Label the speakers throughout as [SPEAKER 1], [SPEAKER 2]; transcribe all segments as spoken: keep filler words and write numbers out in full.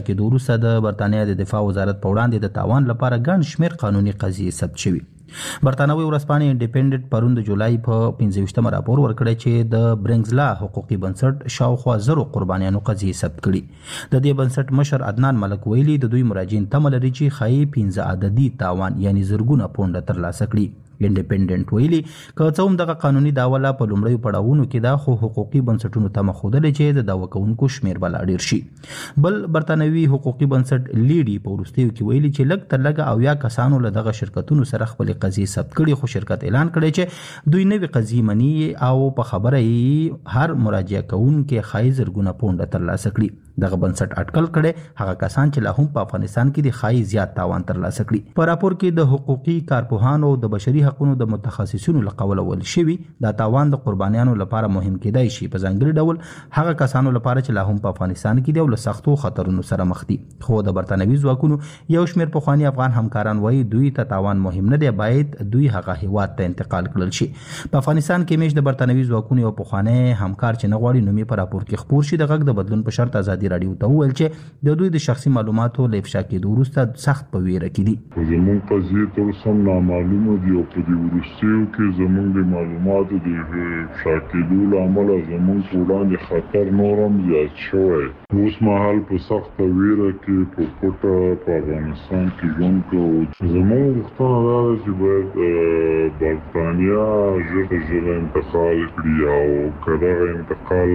[SPEAKER 1] کې وروسته د برتانیا د دفاع وزارت په وړاندې د تاوان لپاره ګڼ شمېر قانوني قضیې ثبت شوي. برتانوي ورځپاڼې انډیپینډنټ پرون د جولای په پنځه ویشتمه راپور ورکړی چې د برنګزلا حقوقي بنسټ شاوخوا زرو قربانیانو قضیې ثبت کړي. د دې بنسټ مشر عدنان ملک ویلي د دوی مراجعین تمه لري چې ښایي پنځه عددي تاوان یعنی زرګونه پونډه ترلاسه کړي. انډیپینډنټ ویلي که څه هم دغه قانوني دعوه لا په لومړیو پړاوونو کې ده، خو حقوقي بنسټونو تمه ښودلې چې د دعوه کوونکو شمېر به لا ډېر شي. بل برتانوي حقوقي بنسټ لیډي په وروستیو کې ویلي چې لږ تر لږه اویا کسانو له دغه شرکتونو سره خپلې قضیې ثبت کړي، خو شرکت اعلان کړی چې دوی نوې قضیې مني او په خبره یې هر مراجعه کوونکی ښایي زرګونه پونډه ترلاسه کړي. دغه بنسټ اټکل کړي هغه کسان چې لا هم په افغانستان کې د ښایي زیات تاوان ترلاسه کړي. په راپور کې د حقوقي کارپوهانو د بشري حقوقو د متخصصینو له قوله ویل شوي دا تاوان د قربانیانو لپاره مهم کېدای شي، په ځانګړي ډول هغه کسانو لپاره چې لا هم په افغانستان کې دي او له سختو خطرونو سره مخ دي. خو د برتانوي ځواکونو یو شمېر پخواني افغان همکاران وایي دوی ته تاوان مهم نه دی، باید دوی هغه هیواد ته انتقال کړل شي. په افغانستان کې میش د برتانوي ځواکونو یو پخوانی همکار چې نه غواړي نومې په راپور کې خپور شي د غږ د بدلون په شرط ازادي راډیو ته وویل چې د دوی د شخصي معلوماتو له افشا کېدو وروسته سخت په ویره کې دي.
[SPEAKER 2] زموږ قضیې تر اوسه هم نامعلومه دي او په دې وروستیو کې زموږ د معلوماتو د افشا کېدو له امله زموږ په وړاندې خطر نور هم زیات شوی. اوس مهال په سخته ویره کې په پټه په افغانستان کې ژوند کوو. زموږ غوښتنه دا ده چې باید برتانیا ژر ژر انتقال کړي او که دغه انتقال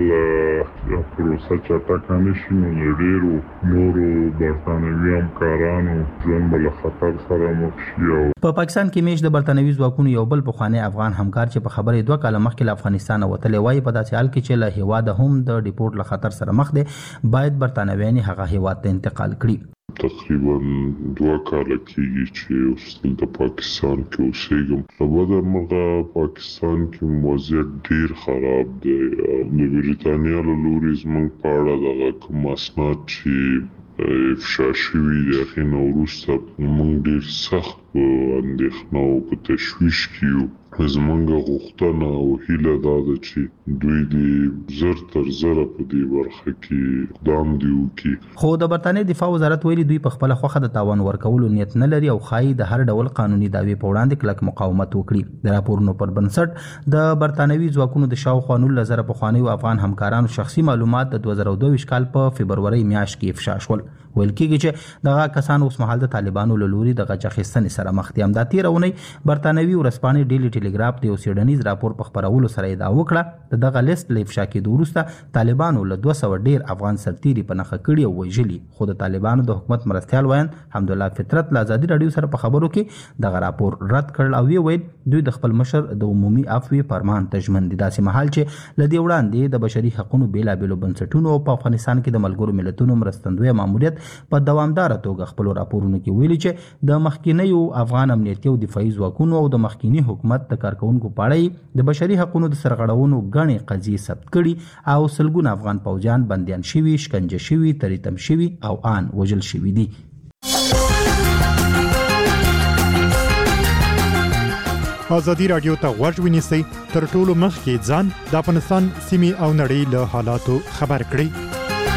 [SPEAKER 2] پروسه چټکه نه شي نو د ډېرو نورو برتانوي همکارانو ژوند به له خطر سره مخ شي.
[SPEAKER 1] په پاکستان کې میش د برتانوي ځواکونو یو بل پخوانی افغان همکار چې په خبرې دوه کاله مخکې له افغانستانه وتلی وایي په داسې حال کې چې له هېواده هم د ډیپورټ له خطر سره مخ دی، باید برتانویان هغه هېواد ته انتقال کړي.
[SPEAKER 2] تقریبا دوه کاله کېږي چې اوس دلته پاکستان کې اوسېږم. له بدرمرغه پاکستان کې وضعیت ډېر خراب دی. د بریتانیا له لوري زموږ په اړه دغه کوم اسناد چې افشا شوي دي هغې نه وروسته موږ ډېر سخت په اندېښنه او په تشویش کې یو. زموږ غوښتنه او هیله دا ده چې دوی دې زر تر زره په دې برخه کې اقدام دې وکړي.
[SPEAKER 1] خو د برتانیې دفاع وزارت ویلي دوی په خپله خوښه د تاوان ورکولو نیت نه لري او ښایي د هر ډول قانوني دعوې په وړاندې کلک مقاومت وکړي. د راپورونو پر بنسټ د برتانوي ځواکونو د شاوخوا نولس زره پخوانیو افغان همکارانو شخصي معلومات د دوه زره دوه ویشت کال په فبرورۍ میاشت کې افشا شول. ویل کېږي چې دغه کسان اوس مهال د طالبانو له لوري د غچ اخیستنې سره مخ دي. همدا تېره اونۍ برتانوي ورځپاڼې ډیلي ټیلیګراف د یو څېړنیز راپور په خپرولو سره ادعا وکړه د دغه لیست له افشا کېدو وروسته طالبانو له دوه سوه ډېر افغان سرتیري په نښه کړي او وژلي. خو د طالبانو د حکومت مرستیال ویاند حمدالله فطرت له ازادي راډیو سره په خبرو کې دغه راپور رد کړ او ویل دوی د خپل مشر د عمومي عفوې فرمان ته ژمن دي. داسې مهال چې له دې وړاندې د بشري حقوقو بېلابېلو بنسټونو په افغانستان کې د ملګرو ملتونو مرستندویه ماموریت په دوامداره توګه خپلو راپورونو کې ویلي چې د مخکینیو افغان امنیتي او دفاعي ځواکونو او د مخکینی حکومت د کارکوونکو په اړه د بشري حقوقو د سرغړونو ګڼې قضیې ثبت کړي او سلګونه افغان پوځیان بندیان شوي، شکنجه شوي، تریتم شوي او آن وژل شوي دي.
[SPEAKER 3] ازادي راډیو ته غوږ ونیسئ، تر ټولو مخکې ځان د افغانستان سیمې او نړۍ له حالاتو خبر کړئ.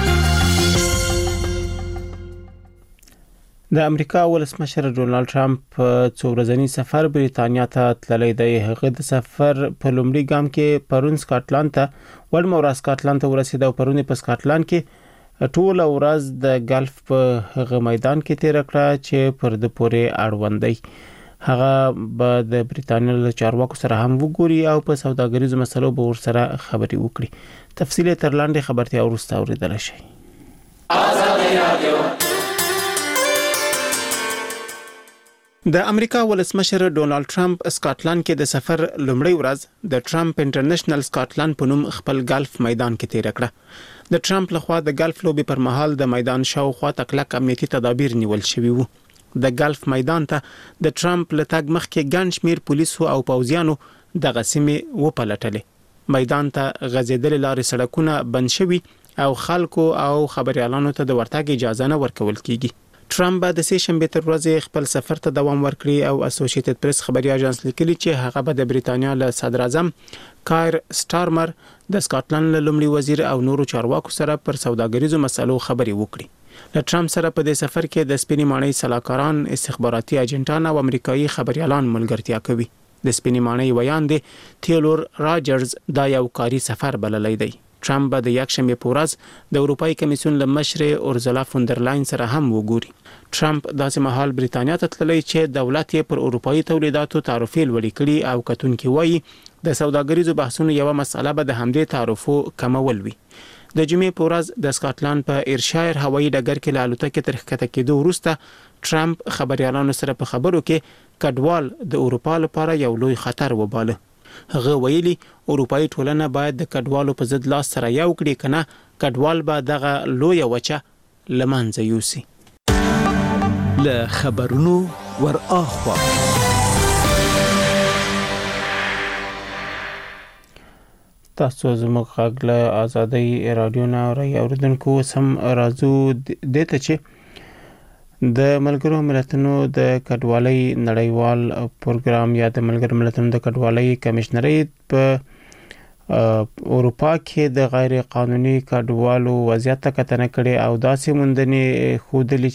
[SPEAKER 4] د امریکا ولسمشر ډونالد ټرمپ په څو ورځني سفر بریتانیا ته تللی دی. هغه د سفر په لومړي ګام کې پرون سکاټلند ته وړمه ورځ سکاټلند ته ورسېد او پرون په سکاټلند کې ټوله ورځ د ګلف په هغه میدان کې تیر کړه چې پر د پورې اړوند دی. هغه به د بریتانیا له چارواکو سره هم وګوري او په سوداګریزو مسلو به ورسره خبرې وکړي. تفصیل تر لاندې خبرتیا وروسته اورېدلی شئ. ازادي راډیو د امریکا ولسمشر ډونالد ټرمپ سکاټلند کې د سفر لومړی ورځ د ټرمپ انټرنیشنل سکاټلند په نوم خپل ګلف میدان کې تیر کړه. د ټرمپ لخوا د ګلف لوبي پر مهال د میدان شاوخوا کلک امنیتي تدابیر نیول شوي وو. د ګلف میدان ته د ټرمپ له تګ مخکې ګڼ شمېر پولیسو او پوځیانو دغه سیمې وپلټلې. میدان ته غځېدلې لارې سړکونه بند شوي او خلکو او خبريالانو ته د ورتګ اجازه نه ورکول کیږي. ټرمپ به د سې شنبې تر ورځې خپل سفر ته دوام ورکړي او اسوسییټډ پریس خبري اژانس لیکلي چې هغه به د بریتانیا له صدر اعظم کایر سټارمر د سکاټلند له لومړي وزیر او نورو چارواکو سره پر سوداګریزو مسلو خبري وکړي. له ټرمپ سره په دې سفر کې د سپینې ماڼۍ سلاکاران، استخباراتي اجنټان او امریکایي خبريالان ملګرتیا کوي. د سپینې ماڼۍ ویاندې تیولور راجرز دا یو کاري سفر بللی دی. ټرمپ به د یکشنبه په ورځ د اروپאי کمیسیون له مشرې اورزلا فوندرلاین سره هم وګوري. ټرمپ داسې مهال بریتانیا ته تللی چې دولت یې پر اروپאי تولیداتو تعرفې لوړې کړي او کتونکي وایي د سوداګریزو بحثونو یو مسله به د همدې تعرفو کمول وي. د جمعې په ورځ د سکاټلند په ایرشایر هوایي ډګر کې له الوتکې تر ښکته کېدو وروسته ټرمپ خبريالانو سره په خبرو کې کډوال د اروپا لپاره یو لوی خطر وباله. هغه ویلي اروپאי ټولنه باید د کډوالو په ضد لاس سره یو کړي، کنه کډوال به دغه لوی وچه لمنځه یوسي.
[SPEAKER 5] له خبرونو ور اخوا
[SPEAKER 4] تاسو زموږ غږ له آزادۍ رادیو نه اوریدونکو سم راځو دته چې د ملګرو ملتونو د کډوالۍ نړیوال پروګرام یا د ملګرو ملتونو د کډوالۍ کمشنري په اروپا کې د غیر قانوني کډوالو وضعیت ته کتنه کړې او داسې موندنې خودلی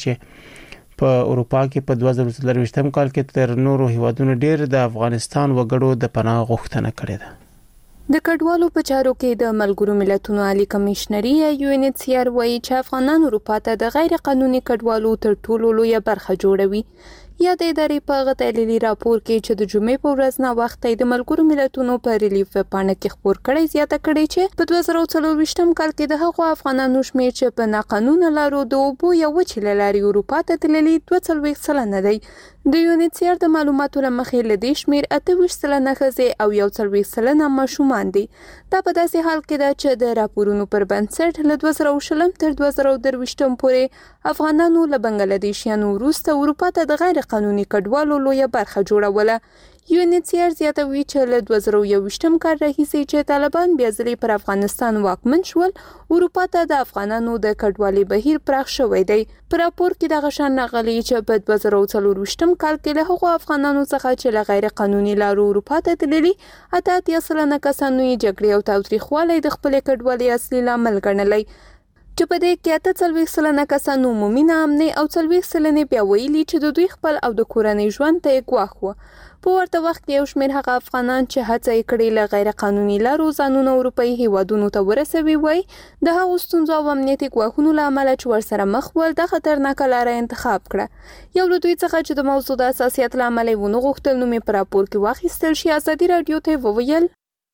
[SPEAKER 4] چې په اروپا کې په دوه زره څلرویشتم کال کې تر نورو هیوادونو ډیر د افغانستان وګړو د پناه غوښتنه کړې ده.
[SPEAKER 6] د کډوالو په چارو کې د ملګرو ملتونو عالی کمشنري یا یو ان ایچ سی آر وايي چې افغانان اروپا ته د غیر قانوني کډوالو تر ټولو لوی برخه جوړوي. یا د ادارې په غتېلي راپور کې چې د جمعې په ورځ نه وخت د ملګرو ملتونو په ریلیف پاڼه کې خبر کړی زیاته کړی چې په دوه زره څلرویشتم کال کې د هغو افغانانو شمېر چې په ناقانونه لارو د اوبو یا وچې له لارې اروپا ته تللي دوه څلوېښت سلنه دی. د یو ان ایچ سی آر د معلوماتو له مخې له دې شمېر اته ویشت سلنه ښځې او یو څلوېښت سلنه ماشومان دي. دا په داسې حال کې ده چې د راپورونو پر بنسټ له دوه زره شلم تر دوه زره درویشتم پورې افغانانو له بنگلادیشیانو وروسته اروپا ته د غیر قانوني کډوالو لویه برخه جوړوله. یو ان ایچ سی آر زیاتوي چې له دوه زره یوویشتم کال راهیسې چې طالبان بیا ځلې پر افغانستان واکمن شول، اروپا ته د افغانانو د کډوالۍ بهیر پراخ شوی دی. په راپور کې دغه شان راغلی چې په دوه زره څلرویشتم کال کې له هغو افغانانو څخه چې له غیر قانوني لارو اروپا ته تللي اته اتیا سلنه کسانو یې جګړې او تاوتریخوالی د خپلې کډوالۍ اصلي لامل ګڼلی، چې په دې کې اته څلوېښت سلنه کسانو عمومي ناامنۍ او څلوېښت سلنې بیا ویلي چې د دوی خپل او د کورنۍ ژوند ته یې ګواښ وه. په ورته وخت کې یو شمېر هغه افغانان چې هڅه یې کړې له غیر قانوني لارو ځانونه اروپایي هیوادونو ته ورسوي وایي د هغو ستونزو او امنیتي ګواښونو له امله چې ورسره مخ ول د خطرناکه لاره انتخاب کړه. یو له دوی څخه چې د موضوع د حساسیت له امله یې ونه غوښتل نوم یې په راپور کې واخیستل شي، ازادي راډیو ته وویل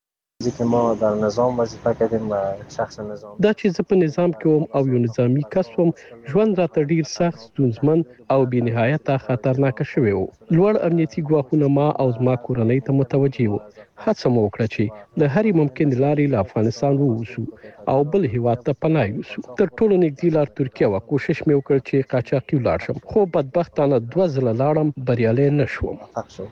[SPEAKER 7] که ما در نظام وظیفه کردیم و شخص نظام
[SPEAKER 8] دا چې زه په نظام کې وم او یو نظامی کس وم، ژوند راته ډیر سخت، ستونزمن او بې نهایته خطرناک شوی و. لوړ امنیتي ګواښونه ما او زما کورنۍ ته متوجه وو. هڅه مو وکړه چې د هرې ممکن لارې له افغانستان ووځو او بل هیواد ته پناه یوسو. تر ټولو نږدې لار ترکیه وه. کوشش مې وکړ چې قاچاقي ولاړ شم، خو بدبختانه دوه ځله لاړم، بریالی نه شوم.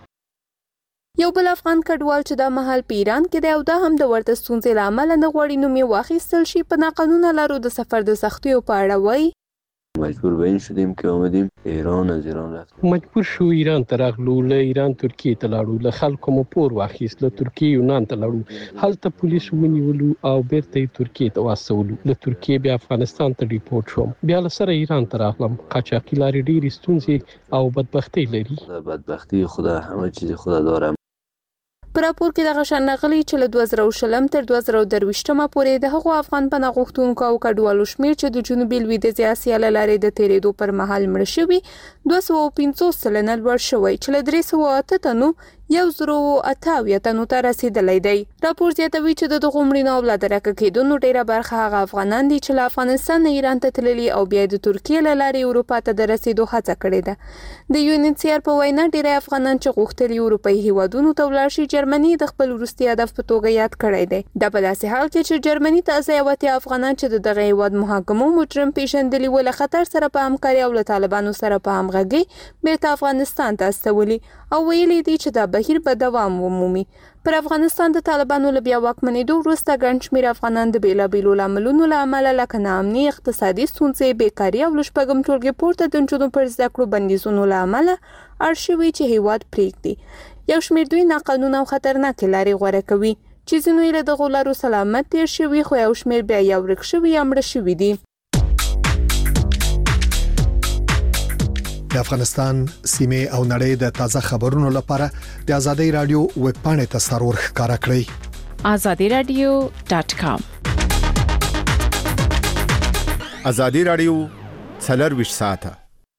[SPEAKER 6] یو بل افغان کډوال چې دا مهال په ایران کې دی او دا هم د ورته ستونزې له امله نه غواړي نوم یې واخیستل شي، په ناقانونه لارو د سفر د سختیو په اړه وایي
[SPEAKER 9] مجبور به این شدیم که آمدیم ایران، از ایران رفتیم.
[SPEAKER 8] مجبور شو ایران ته راغلو، له ایران ترکیه ته لاړو، له خلکو مو پور واخیست، له ترکیه یونان ته لاړو، هلته پولیس ونیولو او بیرته یې ترکیه ته واستولو. له ترکیه بیا افغانستان ته ریپورټ شوم، بیا له سره ایران ته راغلم. قاچاقي لارې ډېرې ستونزې او بدبختۍ لري.
[SPEAKER 9] بدبختی خدا همه چیز خدا داره.
[SPEAKER 6] په راپور کې دغه شان راغلی چې له دوه زره شلم تر دوه زره درویشتمه پورې د هغو افغان پناه غوښتونکو او کډوالو شمېر چې د جنوبي لویدیځې اسیا له لارې د تېرېدو پر مهال مړه شوي دوه سوه پنځوس سلنه لوړ شوی، چې له درې سوه اته تنو یو زرو اته اویا تنو ته رسیدلی دی. راپور زیاتوي چې د دغو مړینو او له درکه کېدونو ډېره برخه هغه افغانان دي چې له افغانستان نه ایران ته تللي او بیا د ترکیې له لارې اروپا ته د رسیدو هڅه کړې ده. د یو ان ایچ سی آر په وینا ډېری افغانان چې غوښتلي اروپایي هیوادونو ته ولاړ شي، جرمني د خپل وروستي هدف په توګه یاد کړی دی. دا په داسې حال کې چې جرمني ته ازه یو اتیا افغانان چې د دغه هیواد محاکمو مجرم پیژندلي و له خطر سره په همکاري او له طالبانو سره په همغږۍ بیرته افغانستان ته استولي او ویلي دي چې دا بهیر به دوام ومومي. پر افغانستان د طالبانو له بیا واکمنېدو وروسته ګڼ شمېر افغانان د بېلابېلو لاملونو له امله لکه ناامني، اقتصادي ستونزې، بیکاري او له شپږم ټولګې پورته د نجونو پر زده کړو بندیزونو له امله اړ شوي چې هیواد پرېږدي. یو شمېر دوی ناقانونه او خطرناکې لارې غوره کوي چې ځینو یې له دغو لارو سلامت تېر شوي، خو یو شمېر بیا یا ورک شوي یا مړه شوي دي.
[SPEAKER 10] د افغانستان سیمه او نړۍ د تازه خبرونو لپاره د آزادۍ رادیو ویب پاڼې ته سرور ښکارا کړئ
[SPEAKER 11] آزادی رادیو ډاٹ کام.
[SPEAKER 12] آزادی رادیو څلور ساعته.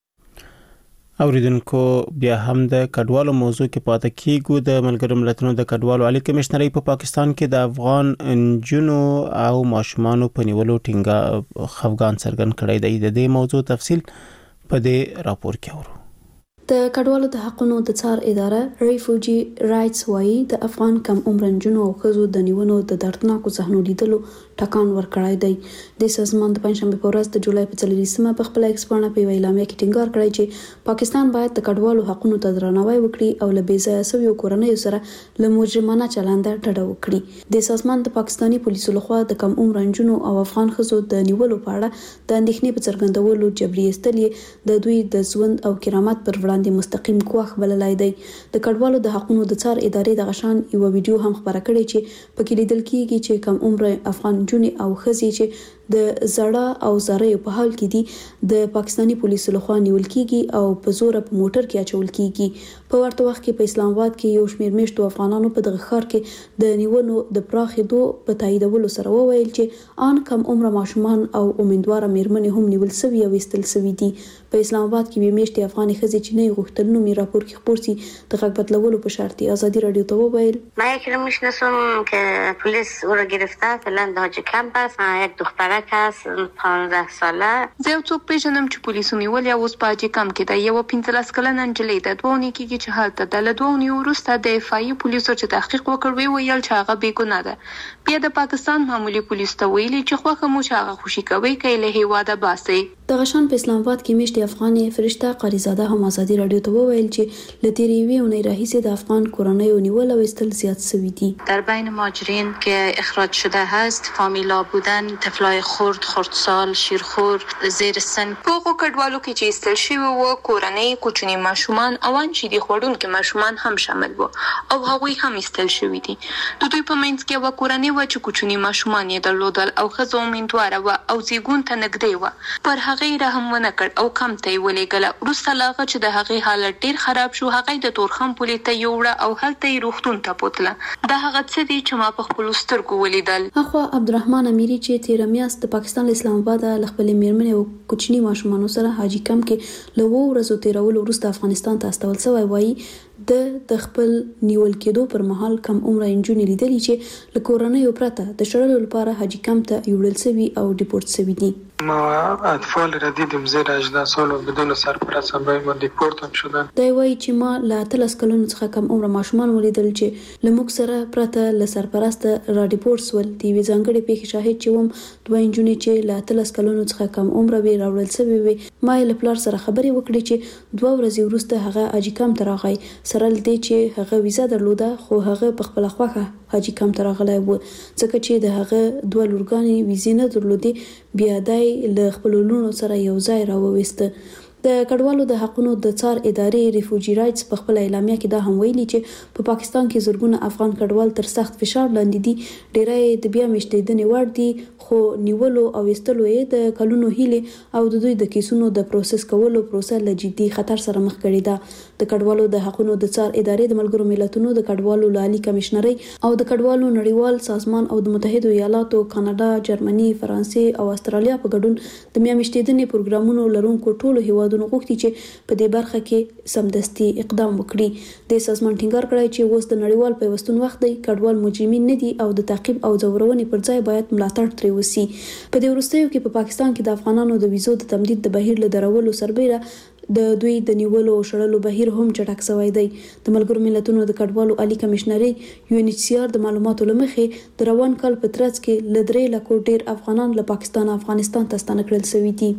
[SPEAKER 4] اوریدونکو بیا هم د کډوالو موضوع کې پاتې کیږو. د ملګرو ملتونو د کډوالو عالی کمشنري په پاکستان کې د افغان انجونو او ماشومانو په نیولو ټینګه خفګان څرګند کړی دی. د دې موضوع تفصیل په دې راپور کې اورو.
[SPEAKER 13] د کډوالو د حقوقو د څار اداره ریفوجی رائټس وايي د افغان کم عمر انجونو او ښځو د نیونو د دردناکو صحنو لیدلو ټکان ورکړی دی. د سازمان د پنځشنبه په ورځ د جولای په څلوریزمه په خپل ایکسپانه په اعلامیه کې ټینګار کړی چې پاکستان باید د کډوالو حقوقو ته درناوی وکړي او له بېځایه سویو کورنیو سره له مجرمانه چلند ډډه وکړي. د سازمان د پاکستاني پولیسو لخوا د کم عمر انجونو او افغان ښځو د نیولو په اړه د اندېښنې په څرګندولو جبري ایستل د دوی د ژوند او کرامت پر وړاندې د مستقیم ګواښ بللای دی. د کډوالو د حقوقو د څار ادارې د غشان یو ویډیو هم خبره کړې چې پکې لیدل کیږي چې کم عمر افغان جونې او ښځې چې د زړه او زړې په حال کې دي د پاکستاني پولیسو لخوا نیول کیږي او په زور په موټر کې اچول کیږي. په ورته وخت کې په اسلام آباد کې یو شمېر میشتو افغانانو په دغه ښار کې د نیونو د پراخېدو په تاییدولو سره وویل چې ان کم عمر ماشومان او امیدواره میرمنې هم نیول شوي او ایستل شوي دي. په اسلام آباد کې به میشتي افغاني ښځې چې نه غوښتل نو می راپور کې خبر سي د غږ بدلولو په شرط آزادی رادیو ته وویل
[SPEAKER 14] من یکی رو میشناسم که پلیس او رو گرفته فعلا داج کمپ است. یک دخترک است پانزده ساله.
[SPEAKER 6] زه یو څوک پیژنم چې پولیسو نیولې اوس په حاجي کمپ کې ده. یو پنځلس کلنه نجلۍ ده. دوه اونۍ کېږي چې هلته ده. له دوه اونۍ وروسته د اف آی پولیسو چې تحقیق وکړ ویل چې هغه بې ګناه ده. بیا د پاکستان معمولی پولیس ته ویلي چې خوښه مو چې هغه خوشي کوي که له هیواده باسي.
[SPEAKER 13] د غشان په اسلام آباد کې میشتي افغاني فرشته قاریزاده هم آزادی رادیو ته وویل چې له تیرې یوې اونۍ راهیسې د افغان کورنیو نیول او ایستل زیات شوي دي.
[SPEAKER 15] در بین مهاجرین که اخراج شده هست فامیلا بودن، طفلای خرد، خردسال، شیرخور، زیر سن.
[SPEAKER 6] په هغو کډوالو کې چې ایستل شوي وو کورنۍ کوچني ماشومان او ان شیدې خوړونکي ماشومان هم شامل وو او هغوی هم ایستل شوي دي. د دوی په منځ کې یوه کورنۍ وه چې کوچني ماشومان یې درلودل او ښځه امیندواره وه او زیږون ته نږدې وه. پر هغې رحم ونه کړ او کمپ ته یې ولېږله. وروسته له هغه چې د هغې حالت ډېر خراب شو هغه یې د تورخم پولې ته یوړه او هلته یې روغتون ته بوتله. دا هغه څه دي چې ما په خپلو سترګو ولیدل.
[SPEAKER 13] اخوا عبدالرحمن امیري چې تېره میاشت د پاکستان له اسلام آباد له خپلې میرمنې او کوچني ماشومانو سره حاجي کمپ کې له اوو ورځو تېرولو وروسته افغانستان ته استول شوی وایي د د خپل نیول کېدو پر مهال کم عمره انجونې لیدلي چې له کورنیو پرته د شړلو لپاره حاجي کمپ ته یوړل شوي او ډیپورت شوي دي.
[SPEAKER 16] ما اطفال را دیدیم زیر هجده سال و بدون سرپرست هم برای ما دیپورت هم شدن.
[SPEAKER 13] دی وایي چې ما له اتلس کلونو څخه کم عمره ماشومان ولیدل چې له موږ سره پرته له سرپرسته را ډیپورت شول. د یوې ځانګړې پیښې شاهد چې وم دوه نجونې چې له اتلس کلونو څخه کم عمره وې راوړل شوې وې. ما یې له پلار سره خبرې وکړې چې دوه ورځې وروسته هغه حاجي کمپ ته راغی سره له دې چې هغه ویزه درلوده خو هغه په خپله خوښه حاجي کمپ ته راغلی و ځکه چې د هغه دوه لورګانې ویزې نه درلودې. بیا دی له خپلو لوڼو سره یو ځای راوویسته. د کډوالو د حقوقو د څار ادارې ریفوجی رائټس په خپل اعلامیه کې دا هم ویلي چې په پاکستان کې زرګونه افغان کډوال تر سخت فشار لاندې دي. ډیری د بیا میشتېدنې وړ دي خو نیولو او ایستلو یې د کلونو هیلې او د دوی د کیسونو د پروسس کولو پروسه له جدي خطر سره مخ کړې ده. د کډوالو د حقوقو د څار ادارې د ملګرو ملتونو د کډوالو عالی کمشنري او د کډوالو نړیوال سازمان او د متحده ایالاتو، کاناډا، جرمني، فرانسې او استرالیا په ګډون د بیا میشتېدنې پروګرامونو لرونکو ټولو هیوادونو غوښتي چې په دې برخه کې سمدستي اقدام وکړي. د سازمان ټینګار کړی چې اوس د نړیوال پیوستون وخت دی. کډوال مجرمین نه دي او د تعقیب او ځورونې پر ځای باید ملاتړ ترې وسی. په دې وروستیو کې په پاکستان کې د افغانانو د ویزو د تمدید د بهیر له درولو سربېره د دوی د نیولو او شړلو بهیر هم چټک شوی دی. د ملګرو ملتونو د کډوالو عالی کمشنري یو ان ایچ سی آر د معلوماتو لمخې د روان کال په ترڅ کې له درې لکو ډیر افغانان له پاکستان افغانستان ته ستانه کړل شوي دي.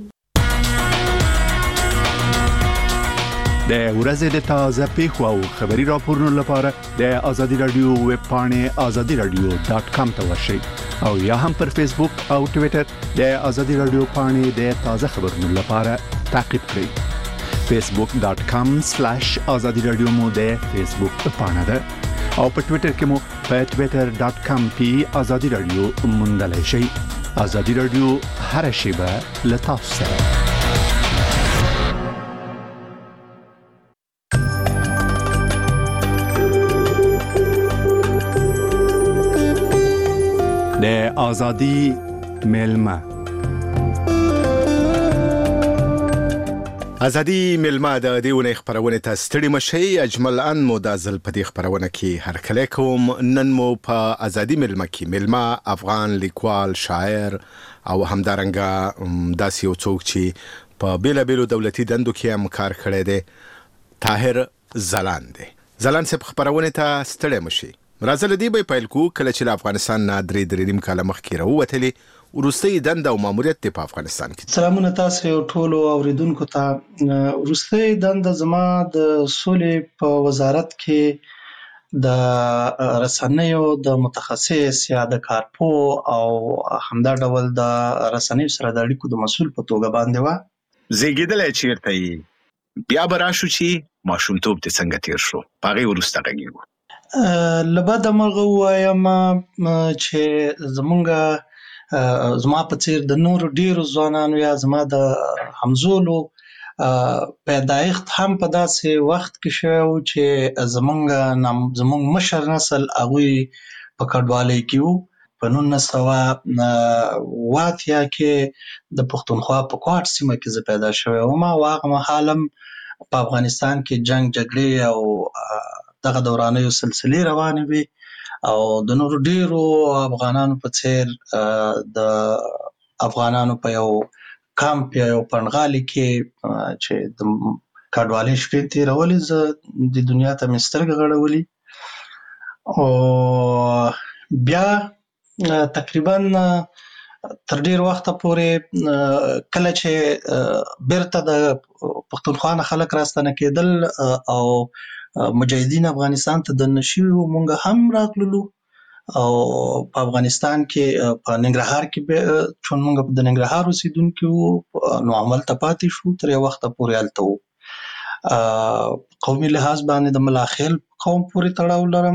[SPEAKER 12] د ورځې د تازه پیښو او خبري راپورونو لپاره د آزادی رادیو ویب پاڼې آزادی رادیو ډاٹ کام ته ورشئ او یا هم پر فیسبوک او ټوئیټر د آزادی رادیو پاڼې د تازه خبرونو لپاره تعقیب کړئ. فیسبوک ډاٹ کام سلیش آزادی رادیو مو د فیسبوک پاڼه ده او په ټوئیټر کې مو په ټوئیټر ډاٹ کام پی آزادی رادیو موندلای شئ. آزادی رادیو هر شیبه له تاسو سره. ازادي میلمه. ازادي میلمه د دې ونې خبرونه ته ستړي مشي. اجمل ان مو د ځل په دې خبرونه کې هر کله کوم. نن مو په ازادي میلمه کې میلمه افغان لیکوال، شاعر او همدارنګه داسې یو څوک چې په بیلا بیلو دولتي دندو کې هم کار کړی دی، طاهر ځلاند دی. ځلاند صاحب خبرونه ته ستړي مشي. راځه له دې به پیل کو. کله چې افغانستان نه درې درې نیم کاله مخکې راووتلې، وروستۍ دنده او ماموریت دی په افغانستان کې.
[SPEAKER 17] سلامونه تاسو ټولو اوریدونکو ته. وروستۍ دنده زما د سولې په وزارت کې د رسنیو د متخصص یا د کارپو او همدا ډول د رسنیو سره د اړیکو د مسؤل په توګه باندې و.
[SPEAKER 18] زیږیدلې چیرته یې؟ بیا به راشو چې ماشومتوب دې څنګه تیر شو؟ په هغې وروسته غږیږو.
[SPEAKER 17] له بده مرغه ووایم چې زمونږ زما په څیر د نورو ډیرو ځوانانو یا زما د همزولو پیدایښت هم په داسې وخت کې شوی و چې زمونږ زمونږ مشر نسل هغوی په کډوالۍ کې وو. په نولس سوه اوه اتیا کې د پښتونخوا په کوټ سیمه کې زه پیدا شوی وم او هغه مهال هم په افغانستان کې جنګ جګړې او دغه دورانیو سلسلې روانې وي او د نورو ډیرو افغانانو په څیر د افغانانو په یو کامپ یا یو پنډغالي کې چې د کډوالۍ شپې تېرولې، زه د دنیا ته مې سترګې غړولې او بیا تقریبا تر ډیر وخته پورې کله چې بیرته د پښتونخوا نه خلک راستنه کېدل او مجاهدین افغانستان ته دننه شوي وو، مونږ هم راغللو او په افغانستان کې په ننګرهار کې چون مونږ د ننګرهار اوسېدونکي وو نو همالته پاتې شو تر یو وخته پورې هلته وو. قومي لحاظ باندې د ملاخیل قوم پورې تړاو لرم.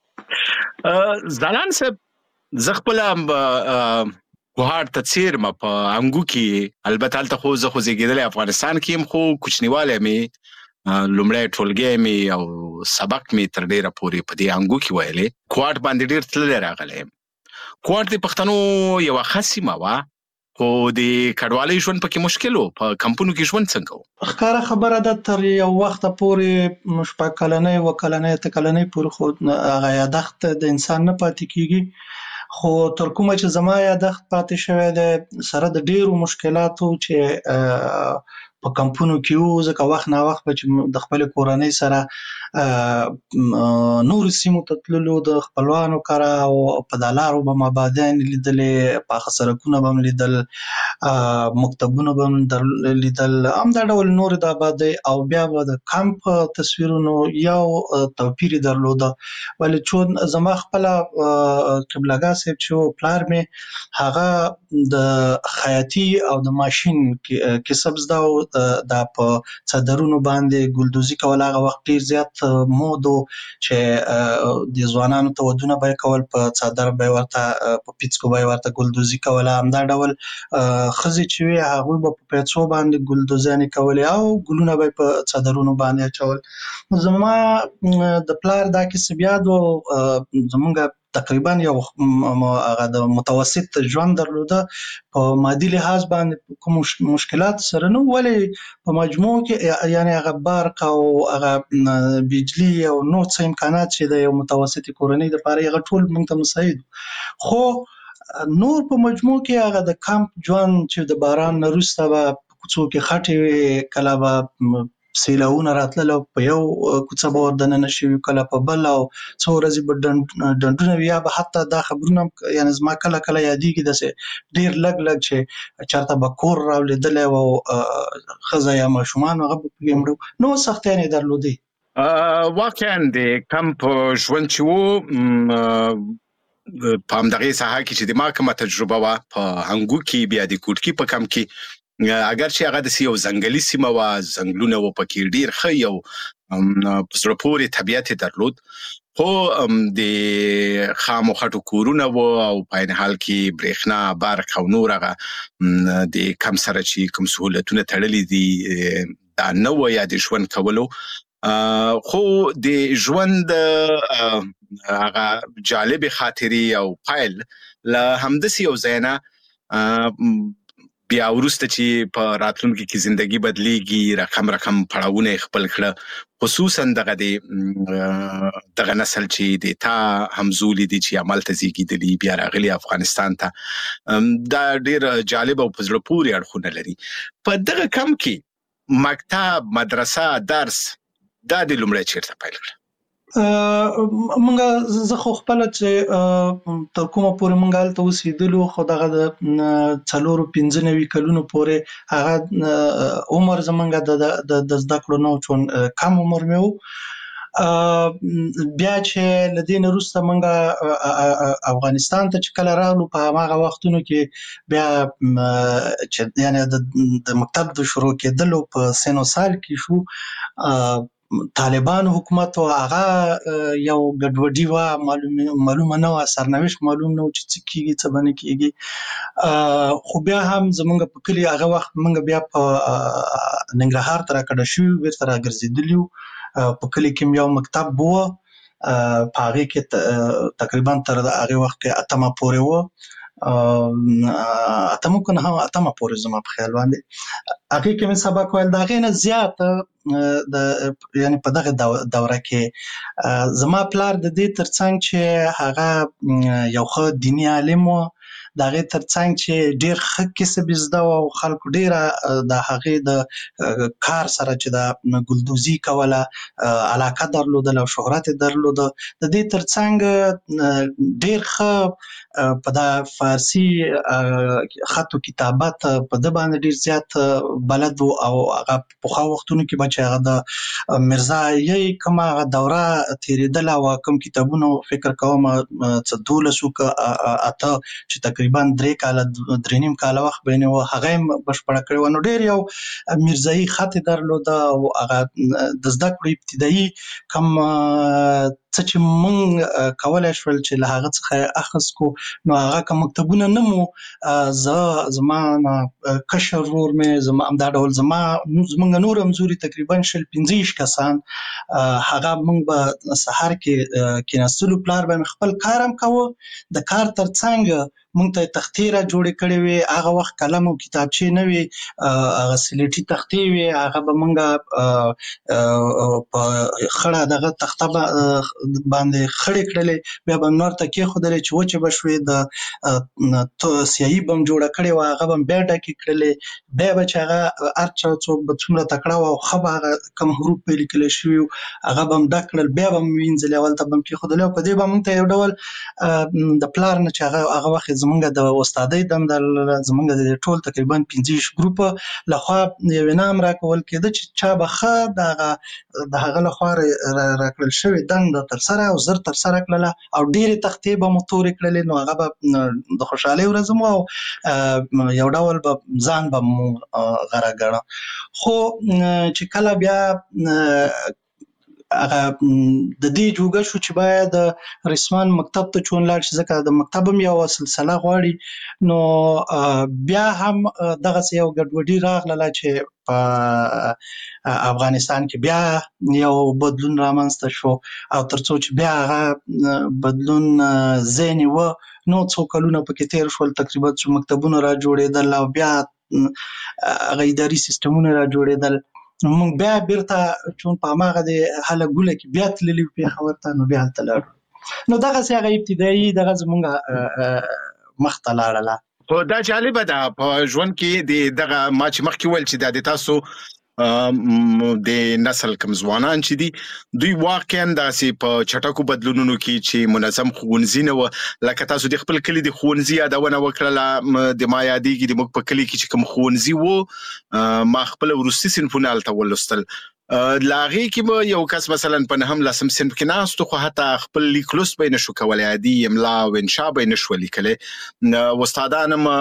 [SPEAKER 18] ځلاند صاحب، زه خپله کوهاټ ته څیرم په انګو کې، البته هلته خو زه خو زیږېدلی افغانستان کې یم، خو کوچنیوالی مې لومړی ټولګی مې او سبق مې تر ډیره پورې په دې انګو کې ویلې. کوهاټ باندې ډیر تللی راغلی یم. کوهاټ د پښتنو یوه ښه سیمه وه، خو د کډوالۍ ژوند پکې مشکل و. په کمپونو کې ژوند څنګه و؟
[SPEAKER 17] ښکاره خبره ده تر یو وخته پورې شپږ کلنۍ اووه کلنۍ اته کلنۍ پورې خو هغه یادښت د انسان نه پاتې کېږي، خو تر کومه چې زما یادښت پاتې شوی دی سره د ډیرو مشکلاتو چې په کمپونو کې وو، ځکه وخت نا وخت به چې د خپلې کورنۍ سره نورو سیمو ته تللو، د خپلوانو کره او په دا لارو به م آبادیانې لیدلې، پاخه سړکونه به م لیدل، مکتبونه به م لیدل، همدا ډول نورې د آبادۍ او بیا به د کمپ تصویرونو یو توپیر یې درلوده. ولې چون زما خپله قبلګاه صاحب چې و پلار مې هغه د خیاطي او د ماشین کسب زده و، دا په څادرونو باندې ګلدوزي کول هغه وخت ډیر زیات مود و چې د ځوانانو ته ودونه به یې کول، په څادر به یې ورته په پیڅکو به یې ورته ګلدوزي کوله. همدا ډول ښځې چې وې هغوی به په پیڅو باندې ګلدوزیانې کولې او ګلونه به یې په څادرونو باندې اچول. زما د پلار دا کسب یاد و. زمونږ تقریبا یو هغه د متوسط ژوند درلوده، په مادي لحاظ باندې کوم مشکلات سره نه، ولې په مجموع کې یعنی هغه برق او هغه بجلی او نور څه امکانات چې د یو متوسطې کورنۍ دپاره هغه ټول موږ ته مساعد، خو نور په مجموع کې هغه د کمپ ژوند چې د باران نه وروسته به په کوڅو کې خټې وې، کله به سیلاونه راتلل او په یو کوڅه به ور دننه شوي، کله په بل، او څو ورځې به ډنډونه وي، یا به حتی دا خبرونه یعنې زما کله کله یادېږي داسې ډېر لږ لږ چې چېرته به کور راولېدلی و او ښځه یا ماشومان هغه به پکې مړه وو، نو سختیانې یې درلودې.
[SPEAKER 18] واقعا د کمپ ژوند چې و په همدغې ساحه کې چې د ما کومه تجربه وه په انګو کې، بیا د کوټکي په کمپ کې، اگر چې هغه داسې یو ځنګلي سیمه وه، ځنګلونه وو پکې، ډېر ښه یو په زړه پورې طبیعت یې درلود، خو د خامو خټو کورونه وو او په عین حال کې برېښنا، برق او نور هغه د کم سره چې کوم سهولتونه تړلي دي دا نه وه یا د ژوند کولو. خو د ژوند هغه جالبې خاطرې او پیل له همداسې یو ځای نه بیا وروسته چې په راتلونکي کې زندگی بدلیږي رقم رقم پړاوونه خپل کړه خصوصا دغه د دغه نسل چې د تا همزولي دي چې عمل ته زیږیدلي بیا راغلي افغانستان ته دا ډیر جالب او په زړه پورې اړخونه لري. په دغه کم کې مکتب مدرسه درس دا د لومړی چیرته پیل کړه؟
[SPEAKER 17] مونږه زه خو خپل چې تر کومه پورې مونږه هلته اوسېدلو خو دغه د څلورو پنځه نوي کلونو پورې هغه عمر زمونږ د زده کړو نه و چون کم عمر مې و. بیا چې له دې نه وروسته مونږ افغانستان ته چې کله راغلو په هماغه وختونو کې بیا چې یعنې د مکتب د شروع کېدلو په سن و سال کې شو طالبان حکومت او هغه یو ګډوډي و معلومه نه و سرنوشت معلوم نه و چې څه کېږي څه به نه کېږي. خو بیا هم زمونږ په کلي هغه وخت مونږ بیا په ننګرهار ته راکډه شوي بیرته راګرځېدلي وو. په کلي کې یو مکتب و په هغې کې تقریبا تر هغې وخت کې اتمه پورې و اتمه که نه هم اتمه پورې زما په خیال باندې هغې کې مې سبق ویل. د هغې نه زیات د یعنې په دغه دوره کې زما پلار د دې ترڅنګ چې هغه یو ښه دیني عالم و د هغې ترڅنګ چې ډېر ښه کسب یې زده و او خلکو ډېره د هغې د کار سره چې د ګلدوزي کوله علاقه درلودله او شهرت یې درلوده. د دې ترڅنګ ډېر ښه په د فارسي خط و کتابت په ده باندې ډېر زیات بلد و او هغه پخوا وختونو کې به چې هغه د میرزایي کومه هغه دوره تېرېدله او کوم کتابونه فکر کوم څه دولس و که اته چې تقریبا درې کاله درې نیم کاله وخت به یې و هغه یې بشپړه کړې وه. نو ډېر یو میرزایي خط یې درلوده او هغه د زده کړو ابتدایي کوم څه چې مونږ کولی شول چې له هغه څخه یې اخیست کو نو هغه که مکتبونه نه مو زه زما کشر ورور مې زما همدا ډول زما زمونږ نور همزوري تقریبا شل پنځه ویشت کسان هغه مونږ به سهار کې کېناستلو پلار به مې خپل کار هم کوه د کار تر څنګ مونږ ته تختې را جوړې کړې وې. هغه وخت قلم او کتابچې نه وې هغه سلیټي تختې وې هغه به مونږ په خړه دغه تخته باندې خړې کړلې بیا به نور ته کېښودلې چې وچې به شوې د سیاهي به م جوړه کړې وه هغه به م بیا ډکې کړلې بیا به چې هغه هر چا څوک به څومره تکړه وه او ښه به هغه کوم حروف به یې لیکلی شوي وو هغه به م ډک کړل بیا به م وینځلې اول ته به م کېښودلې او په دې به مونږ ته یو ډول د پلار نه چې هغه هغه وخت زمونږ د استادۍ دنده زمونږ د ټول تقریبا پنځه ویشت ګروپه لخوا یو انعام راکول کېده چې چا به ښه د هغه د هغه لخوا راکړل شوې دنده ترسره او زر ترسره کړله او ډېرې تختې به مو تورې کړلې نو هغه به د خوشحالۍ ورځ مو او یو ډول به ځان به مو غره ګڼه. خو چې کله بیا هغه د دې جوګه شو چې باید رسمان مکتب ته چون لاړ شي ځکه د مکتب هم یو سلسله غواړي نو بیا هم دغسې یو ګډوډي راغله چې په افغانستان کې بیا یو بدلون رامنځته شو او تر څو چې بیا هغه بدلون ځای نیوه نو څو کلونه پکې تېر شول تقریبا چې مکتبونه را جوړېدل او بیا هغه اداري سیستمونه را جوړېدل نو موږ بیا بیرته چون په هماغه د هله ګوله کې بیا تللي وو پېښور ته نو بیا هلته لاړو نو دغسې هغه ابتدایي دغه زمونږ مخته لاړله.
[SPEAKER 18] خو دا جالبه ده په ژوند کې د دغه ما چې مخکې ویل چې دا د تاسو د نسل کم ځوانان چې دي دوی واقعا داسې په چټکو بدلونونو کې چې منظم ښوونځي نه وه لکه تاسو د خپل کلي د ښوونځي یادونه وکړله د ما یادېږي د موږ په کلي کې چې کوم ښوونځي و ما خپل وروستي صنفونه هلته ولوستل له هغې کې به یو کس مثلا په نهم لسم صنف کې ناست خو حتی خپل لیک لوست به یې نه شو کولی عادي املا او انشا به یې نه شوه لیکلی استادان هم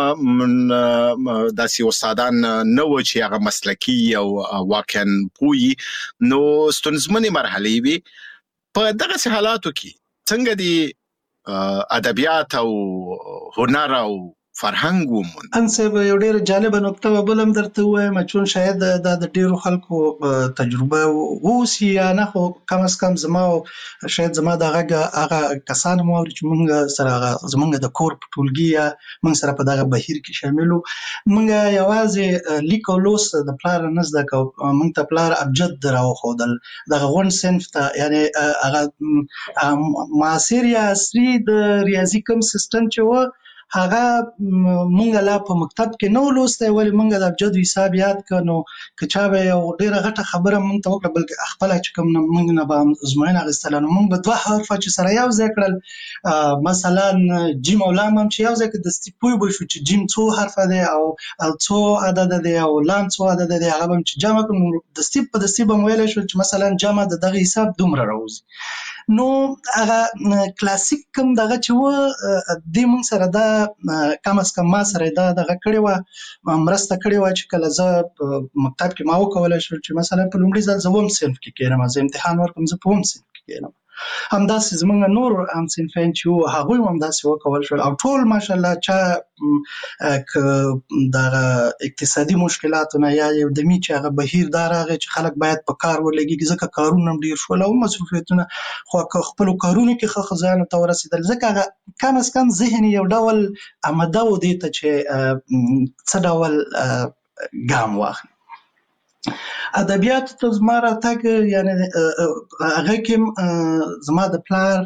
[SPEAKER 18] داسې استادان نه وو چې هغه مسلکي او واقعا پوهي نو ستونزمنې مرحلې وي په دغسې حالاتو کې څنګه د ادبیات او هنر او فرهنګ وموند.
[SPEAKER 17] ان صاحب یو ډیر جالب نقطه بلم درته وایم چې شاید د ډیرو خلکو تجربه ووسی یا نه، خو کم از کم زما شاید زما د هغه هغه کسان مو چې موږ سره زمونږ د کور په ټولګي یا موږ سره په دغه بهیر کې شاملو، موږ یوازې لیک او لوست د پلار نه زده کوو، موږ ته پلار ابجد راوښودل دغه غون صنف ته، یعنی هغه معاصر یا عصري د ریاضي کوم سیستم چې و هغه مونږ لا په مکتب کې نو لوسته، ولی مونږ د ابجد حساب یاد کړو که چا به یو ډیره غټه خبره مونږ ته وکړه بلکې خپل چې کوم مونږ نه به ازموینه اخیستله نو مونږ به دوه حرفه چې سره یو ځای کړل، مثلا جیم او لام هم چې یو ځای کې دستي پوه به شو چې جیم څو حرفه دی او څو عدد دی او لام څو عدد دی، هغه به چې جمع کړو دستي په دستي به مو ویلی شو چې مثلا جمع د دغه حساب دومره راوځي. نو هغه کلاسیک کوم دغه چې و دې مونږ سره دا کم از کم ما سره دا دغه کړې وه مرسته کړې وه چې کله زه په مکتب کې ما وکولی شو چې مثلا په لومړي ځل زه اووم صنف کې کښېنم، زه امتحان ورکړم زه په اووم صنف کې کښېنم، همداسې زمونږ نور همصنفیان چې وو هغوی هم همداسې وکول شول او ټول ماشاءالله چا که دغه اقتصادي مشکلاتو نه یا یو دمي چې هغه بهیر دا راغی چې خلک باید په کار ولګېږي ځکه کارونه هم ډېر شول او مصروفیتونه، خو که خپلو کارونو کې ښه ښځیانو ته ورسېدل ځکه هغه کم از کم ذهن یو ډول آمده و دې ته چې څه ډول ګام واخلي. ادبیاتو ته زما راتګ یعنی هغه کې زما د پلار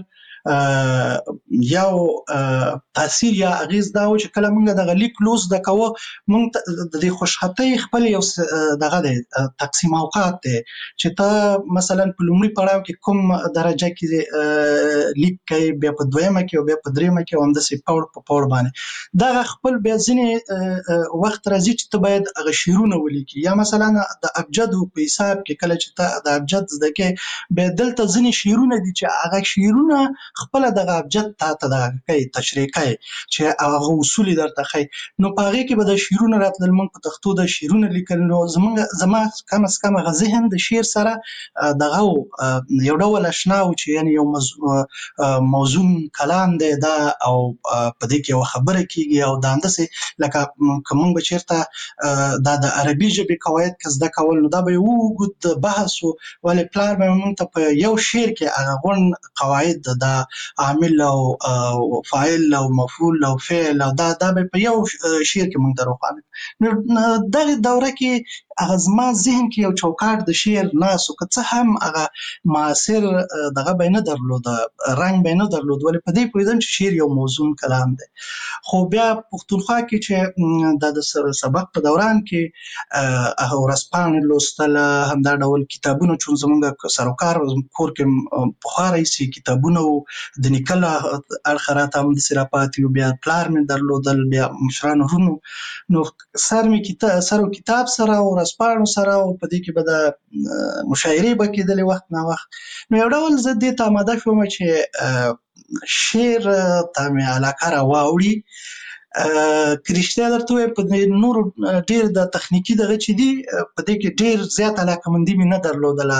[SPEAKER 17] یو تاثیر یا اغیز دا و چې کله موږ دغه لیک لوست زده کوو موږ د دې خوشحالۍ خپل یو دغه دی تقسیم اوقات دی چې ته مثلا په لومړي پړاو کې کوم درجه کې لیک کوي، بیا په دویمه کې او بیا په دریمه کې او همداسې پوړ په پوړ باندې دغه خپل بیا ځینې وخت راځي چې ته باید هغه شعرونه ولیکي یا مثلا د ابجد په حساب کې کله چې ته د ابجد زده کوې بیا دلته ځینې شعرونه دي چې هغه شعرونه خپل دغه ابجد ته ته دغه کوي تشریح کوي چې هغه اصول درته ښیي، نو په هغې کې به د شعرونه راتلل، موږ په پښتو د شعرونه لیکل، نو زموږ زما کم از کم هغه ذهن د شعر سره دغه یو ډول اشنا و چې یعنې یو موزون کلام دی دا او په دې کې یوه خبره کېږي او دا همداسې لکه که موږ به چېرته دا د عربي ژبې قواعد که زده کول نو دا به یو اوږد بحث و، ولې پلار به موږ ته په یو شعر کې هغه غوڼ قواعد د عامل او فاعل او مفعول او فعل او دا دا به په یو شعر کې موږ ته روښانه. نو دغه دوره کې هغه زما ذهن کې یو چوکاټ د شعر ناست و، که څه هم هغه معاصر دغه به یې نه درلود، رنګ به یې نه درلود، ولې په دې پوهېدم چې شعر یو موزون کلام دی. خو بیا پښتونخوا کې چې دا د سبق په دوران کې هغه ورځپاڼې لوستله، همدا ډول کتابونه چون زموږ سروکار کور کې پخوا راهیسې کتابونه و د نیکه له اړخه راته همداسې راپاتې وو، بیا پلار مې درلودل، بیا مشرانو ورونو، نو سر مې کتاب سر و کتاب سره او ورځپاڼو سره او په دې کې به د مشاعرې به کېدلې وخت نا وخت، نو یو ډول زه دې ته آماده شوم چې شعر ته مې علاقه را واوړي. که رښتیا درته ووایم په نورو ډېر د تخنیکي دغه چې دي په دې کې ډېر زیات علاقهمندي مې نه درلودله،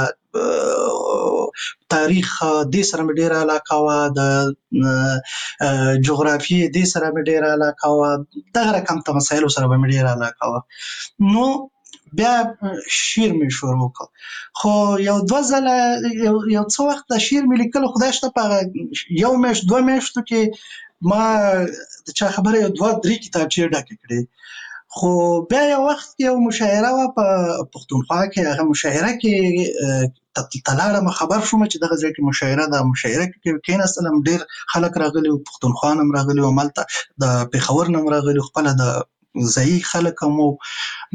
[SPEAKER 17] تاریخ دې سره مې ډېره علاقه وه، د جغرافیې دې سره مې ډېره علاقه وه، دغه رقم ته مسایلو سره به مې ډېره علاقه وه. نو بیا شعر مې شروع کړ، خو یو دوه ځله یو یو څه وخت دا شعر مې لیکلو، خدای شته په هغه یو میاشت دوه میاشتو کې ما د چا خبره یو دوه درې کتابچې ډکې کړې. خو بیا یو وخت کې یو مشاعره وه په پښتونخوا کې، هغه مشاعره کې ته لاړم، خبر شوم چې دغه ځای کې مشاعره ده، مشاعره کې کېناستلم، ډېر خلک راغلي وو، پښتونخوا نه هم راغلي وو، همالته د پېښور نه هم راغلي وو، خپله د ځایي خلک هم وو.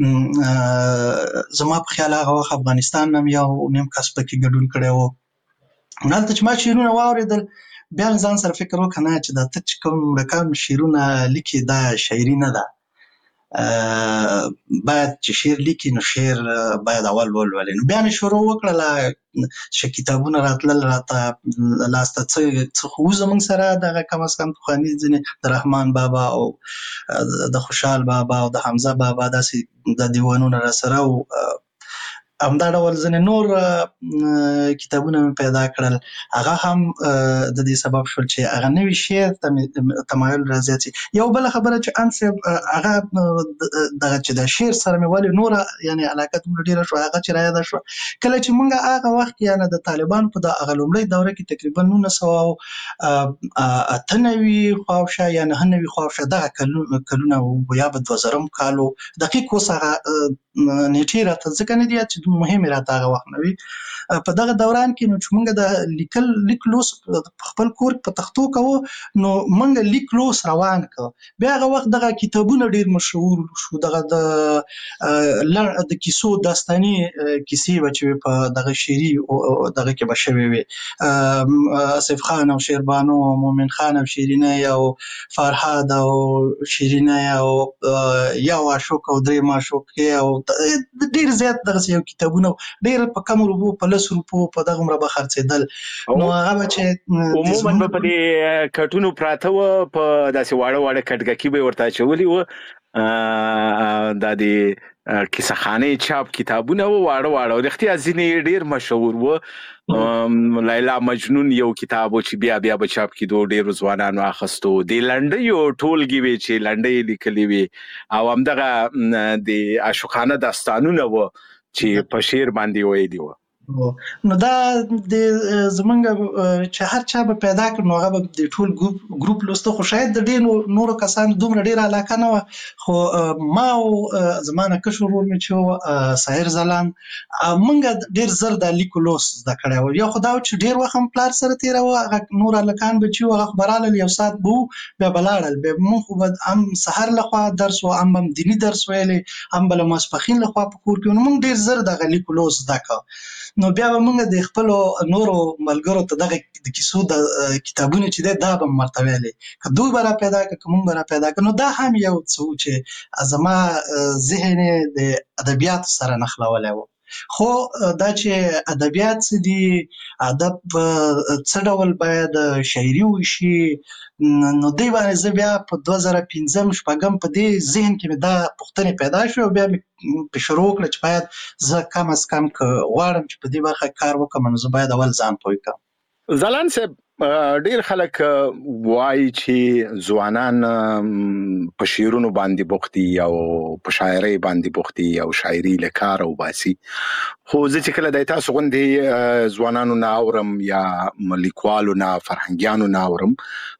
[SPEAKER 17] زما په خیال هغه وخت افغانستان نه هم یو نیم کس پکې ګډون کړی وو. هلته چې ما شعرونه واورېدل بیا مې ځان سره فکر وکړ نه چې دا ته چې کوم رقم شعرونه لیکي دا شاعري نه ده، باید چې شعر لیکي نو شعر باید اول ولولي. نو بیا مې شروع وکړله چې کتابونه راتلل راته لاسته، څه څه خو زموږ سره دغه کم از کم پخواني ځینې د رحمان بابا او د خوشحال بابا او د حمزه بابا داسې د دیوانونه راسره وو، همدا ډول ځینې نور کتابونه مې پیدا کړل هغه هم د دې سبب شول چې هغه نوي شعر ته تمایل راځي. یو بل خبره چې انس هغه دغه چې د شعر سره مې ولې نور یعنی علاقه دومره ډیره شو هغه چې راياده شو کله چې موږ هغه وخت یعنی د طالبان په د هغه لومړۍ دوره کې تقریبا نولس سوه اته نوي خواوشا یا نهه نوي خواوشا دغه کلونه یا به دوه زرم کالو دقیق اوس هغه نیټې راته ځکه نه دي چې مهمې راته هغه وخت نه وي. په دغه دوران کې نو چې موږ د لیکل لیک لوس خپل کور په تختو کوو نو موږ لیک لوس روان کو بیا هغه وخت دغه کتابونه ډیر مشهور شو دغه د د کیسو داستاني کیسې بچوي په دغه شيري دغه کې بشوي وي آصف خان او شیربانو مومن خان او شیرینه او فرهاد او شیرینه او یا عاشق او درې معشوق او ډیر زیات دغه یو کتابونه ډیر په کم روپو په لس روپو په دغه عمره به خرڅېدل نو هغه چې
[SPEAKER 19] عموما په دې کټونو پراته و په داسې واړه واړه کټګکی به ورته چولي و د دې کیسه خانه چاپ کتابونه و واړه واړه رښتیا ځینې ډیر مشهور و لیلا مجنون یو کتاب چې بیا بیا به چاپ کیدو ډیر ځوانانو اخستو د لنډۍ یو ټولګي وی چې لنډۍ لیکلې وي او همدغه د عاشقانه داستانونه و چې په شعر باندې ویلي و.
[SPEAKER 17] نو دا د زمونږ چې هر چا به پیدا کړ نو هغه به د ټول ګروپ لوسته خو شاید د ډېرو نورو کسانو دومره ډېره علاقه نه وه خو ما او زما نه کشر ورور مې چې و ساحر ځلان موږ ډېر زر د لیکو لوست زده کړی و. یو خو دا و چې ډېر وخت هم پلار سره تېراوه هغه نور هلکان به چې و هغه خو به رالل یو ساعت به وو بیا به لاړل بیا مونږ خو به هم سهار لخوا درس و هم هم دیني درس ویلی هم به له ماسپښین لخوا په کور کې نو موږ ډېر زر دغه لیکو لوست زده کړه. نو بیا به موږ د خپلو نورو ملګرو ته دغه د کیسو د کتابونه چې دی دا به م ورته ویلې که دوی به را پیدا کړه که موږ به را پیدا کړه نو دا هم یو څه و چې زما ذهن یې د ادبیاتو سره نښلولی و. خو دا چې ادبیات څه دي ادب څه ډول باید شاعري وشي نو دی باندې زه بیا په دوه زره پنځم شپږم په دې ذهن کې مې دا پوښتنې پیدا شوې او بیا مې په شروع کړه چې باید زه کم از کم که غواړم چې په دې برخه کار وکړم نو زه باید اول ځان پوه کړم.
[SPEAKER 19] ځلاند صاحب ډیر خلک وایي چې ځوانان په شعرونو باندې بوخت دي او په شاعرۍ باندې بوخت دي او شاعري له کار او باسي خو زه چې کله د تاسو غوندې ځوانانو نه اورم یا لیکوالو نه فرهنګیانو نه اورم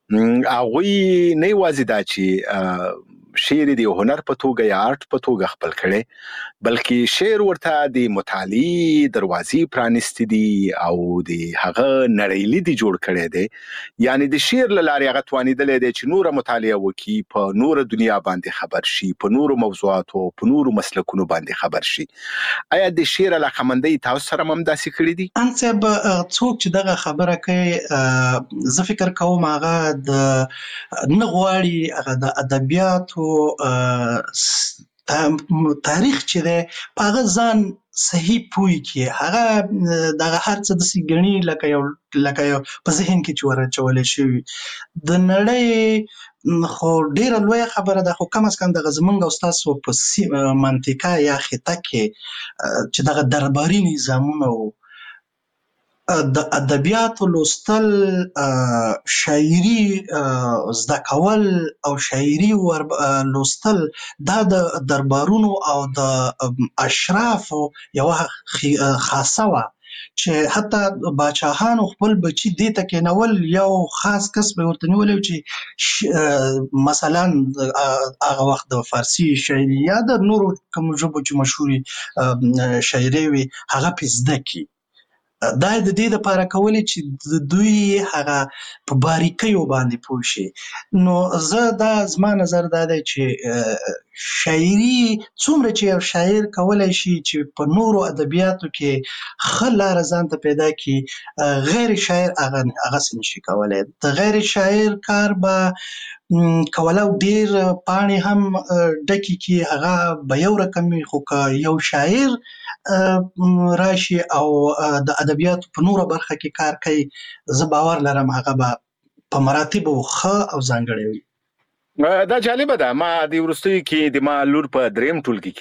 [SPEAKER 19] هغوی نه یوازې دا چې شعر دی هنر په توګه یا آرټ په توګه خپل کړي بلکې شعر ورته د مطالعې دروازې پرانیستې دي او د هغه نړۍ لید جوړ کړي دي یعنی د شعر له لارې هغه توانیدلی دی چې نوره مطالعه وکړي په نوره دنیا باندې خبر شي په نورو موضوعاتو په نورو مسلکونو باندې خبر شي. آیا د شعر علاقمندۍ تاسو سره هم داسې کړي دي؟
[SPEAKER 17] ان صاحب څوک چې دغه خبره کوي زه فکر کوم هغه د نه غواړي هغه د ادبیاتو تاریخ چې دی په هغه ځان صحیح پوی کې هغه دغه هر څه داسې ګڼي لکه یو لکه یو په ذهن کې چې ورچولی شوي د نړۍ خو ډېره لویه خبره ده خو کم از کم دغه زمونږ او ستاسو په منطقه یا خطه کې چې دغه درباري نظامونه و د ادبیاتو لوستل شاعري زده کول او شاعري لوستل دا د دربارونو او د اشرافو یوه خاصه وه چې حتی باچاهانو خپل بچي دې ته کېنول یو خاص کس به ورته نیولی چې مثلا هغه وخت د فارسي شاعري یا د نورو کومو ژبو چې مشهورې شاعرۍ وي هغه پې زده کړي. دا د دې دپاره کولې چې د دوی هغه په باریکیو باندې پوه شي. نو زه دا زما نظر دا دی چې شاعري څومره چې یو شاعر کولی شي چې په نورو ادبیاتو کې ښه لاره ځان ته پیدا کړي غیر شاعر هغه هغسې نشي کولی. د غیر شاعر کار به کوله او ډېر پاڼې هم ډکې کړي هغه به یو رقم وي خو که یو شاعر راشي او د ادبیاتو په نوره برخه کې کار کوي زه باور لرم هغه به په مراتبو ښه او ځانګړی وي.
[SPEAKER 19] دا جالبه ده ما د وروستیو کې د ما لور په دریم ټولګي کې ده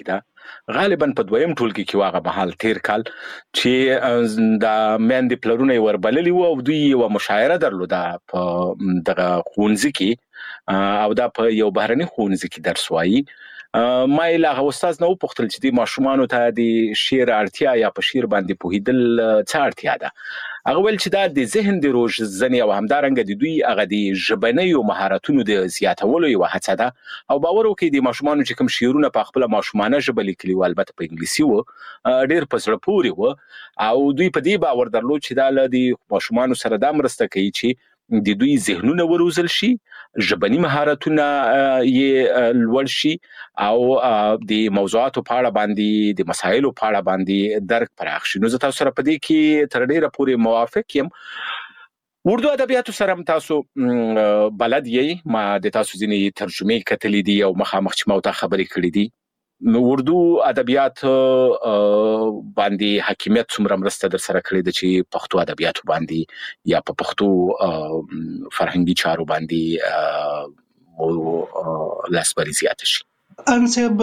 [SPEAKER 19] غالبا په دویم ټولګي کې واغه مهال تیر کال چې د مېندې پلرونه وربللی وو او دوی یو مشاعره درلوده په دغه خونځي کې او دا په یو بهرني خونځي کې درس وایي. ما له هغه استاد نو پوښتل چې د ماشومانو ته د شعر اړتیا یا په شعر باندې پوهیدل څه اړتیا ده. هغه ول چې دا د ذهن د روزنې او همدارنګه د دوی هغه د ژبنیو مهارتونو د زیاتولو یو هڅه ده او باور وکړئ د ماشومانو چې کوم شعرونه په خپل ماشومانه ژبه لیکلي و البته په انګلیسي و ډېر په زړه پورې و او دوی په دې باور درلود چې دا له د ماشومانو سره دا مرسته کوي چې د دوی ذهنونه وروزل شي، ژبني مهارتونه یې لوړ شي او د موضوعاتو په اړه باندې د مسایلو په اړه باندې درک پراخ شي. نو زه تاسو سره په دې کې تر ډیره پورې موافق یم. اردو ادبیاتو سره تاسو بلد یې، ما د تاسو ځینې ترجمې کتلې دي او مخامخ چې ما ته خبرې کړې دي. اردو ادبیات باندې حاکمیت څومره مرسته در سره کړې ده چې پښتو ادبیاتو باندې یا په پښتو فرهنګي چارو باندې لاسبري زیات شي؟
[SPEAKER 17] انسب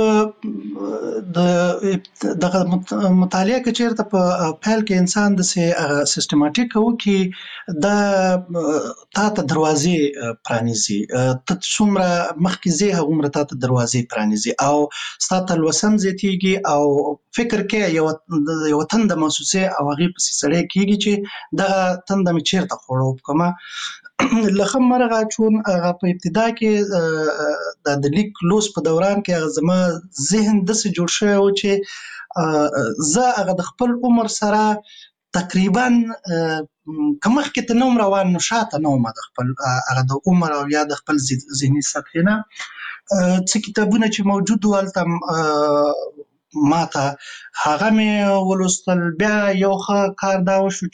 [SPEAKER 17] د دغه مطالعه کې چیرته په فعل کې انسان د سیستماتیک او کې د تا ته دروازې پرانیزي، ته څومره مخکې زی هغومره تا ته دروازې پرانیزي او ستاسو لوسم زیاتیږي او فکر کې یو یو تند محسوسه او هغه په سړی کېږي چې دا تند مې چیرته خورو کومه لخم مرغه چون هغه په ابتدا کې د لیک لوس په دوران کې هغه زما ذهن داسې جوړ شوی و چې زه هغه د خپل عمر سره تقریبا کمخ کې ته نوم روان نو شاته نوم د خپل هغه د عمر او یا د خپل ذهني سطحې نه څه کتابونه چې موجود ولته ماته هغه مې ولوستل. بیا یو ښه کار دا وشو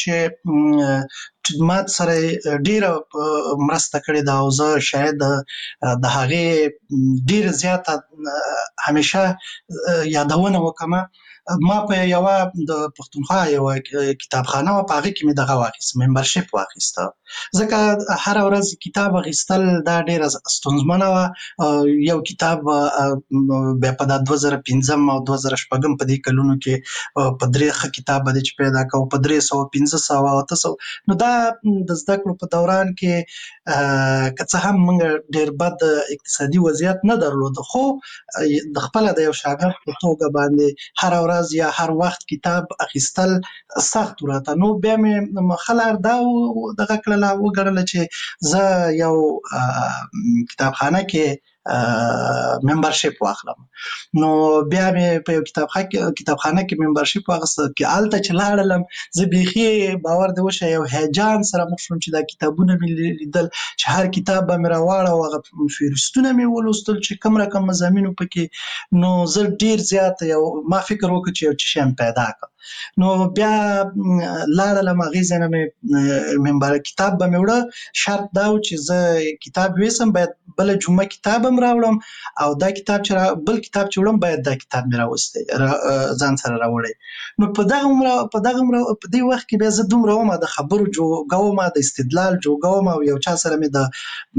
[SPEAKER 17] چې ما سره ډیره مرسته کړې ده او زه شاید د هغې ډیره زیاته همیشه یادونه وکړم. ما په یو د پښتونخوا یو کتابخانه و په هغې کې مې دغه واخیست، ممبرشپ واخیسته، ځکه هره ورځ کتاب اخیستل دا ډیره ستونزمنه وه. یو کتاب بیا په دا دوه زره پنځم او دوه زره شپږم په دې کلونو کې په درې ښه کتاب باندې چې پیدا کوو په درې سوه پنځه سوه او اته سوه، نو دا د زده کړو په دوران کې که څه هم موږ ډېر بد اقتصادي وضعیت نه درلوده خو د خپله د یو شاګرد په توګه باندې هره ورځ یا هر وخت کتاب اخیستل سخت وراته. نو بیا مې خلار دا دغه کړله وګڼله چې زه یو کتابخانه کې ممبرشپ واخلم. نو بیا مې په یو کتابخانه کې ممبرشپ واخیسته کې هلته چې لاړلم زه بیخي باور دې وشه یو هیجان سره مخ شوم چې دا کتابونه مې لیدل چې هر کتاب به مې راواړه او هغه فهرستونه مې ولوستل چې کوم رقم مضامینو پکې. نو زه ډېر زیات یو ما فکر وکړ چې یو څه شی پیدا کړ. نو بیا لاړلم هغې ځای نه مې ممبر کتاب به مې وړه، شرط دا و چې زه کتاب ویسم باید بله جمعه کتاب هم راوړم او دا کتاب چې بل کتاب چې وړم باید دا کتاب مې راوستی ځان سره راوړی. نو په دغه عمره په دغه عمره په دې وخت کې بیا زه دومره وم د خبرو جوګه وم، د استدلال جوګه وم او یو چا سره مې د